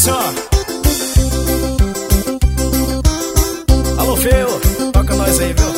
assim, ó. Alô, Feu, toca nós aí, viu?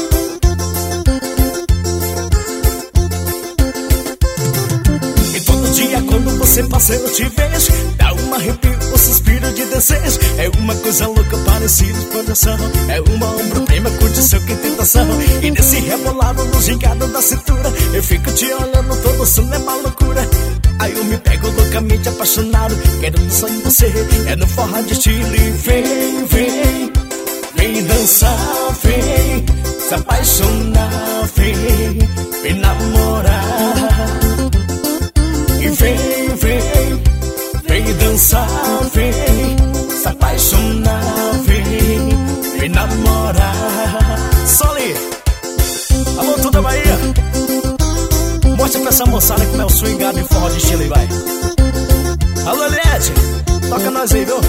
E todo dia quando você passa eu te vejo, dá um arrepio, um suspiro de desejo. É uma coisa louca parecida exploração. É uma obra-prima, curtição, que tentação. E nesse rebolado no gingado da cintura, eu fico te olhando, todo sono é uma loucura. Aí eu me pego loucamente apaixonado, querendo só em você. É no forró de estilo e vem, vem, vem dançar, vem se apaixonar, vem, vem namorar. E vem, vem, vem dançar, vem se apaixonar, vem, vem namorar. Soli, alô toda Bahia, mostra pra essa moçada como é o swingado e forró de estilo e vai. Alô Eliette, toca nós aí, viu?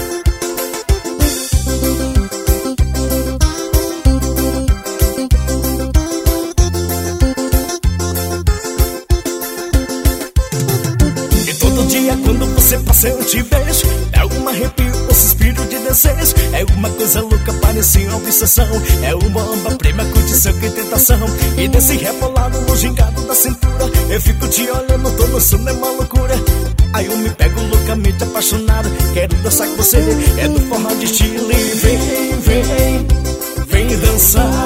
E todo dia quando você passa eu te vejo, é um arrepio, um suspiro de desejo. É uma coisa louca, parecia uma obsessão. É uma obra-prima, curtição, que tentação. E desse rebolado no gingado da cintura, eu fico te olhando, todo sono é uma loucura. Aí eu me pego loucamente apaixonado, quero dançar com você. É do forró de estilo e vem, vem, vem dançar,